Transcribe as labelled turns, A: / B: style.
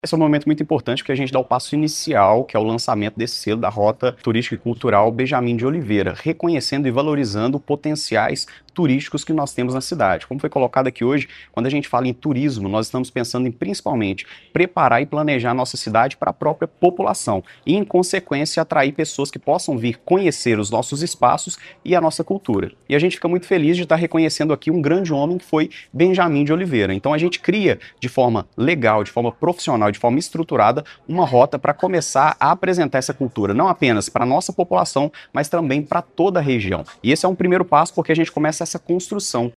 A: Esse é um momento muito importante porque a gente dá o passo inicial, que é o lançamento desse selo da Rota Turística e Cultural Benjamin de Oliveira, reconhecendo e valorizando potenciais turísticos que nós temos na cidade. Como foi colocado aqui hoje, quando a gente fala em turismo, nós estamos pensando em principalmente preparar e planejar a nossa cidade para a própria população e, em consequência, atrair pessoas que possam vir conhecer os nossos espaços e a nossa cultura. E a gente fica muito feliz de estar reconhecendo aqui um grande homem que foi Benjamin de Oliveira. Então a gente cria de forma legal, de forma profissional, de forma estruturada, uma rota para começar a apresentar essa cultura, não apenas para a nossa população, mas também para toda a região. E esse é um primeiro passo porque a gente começa essa construção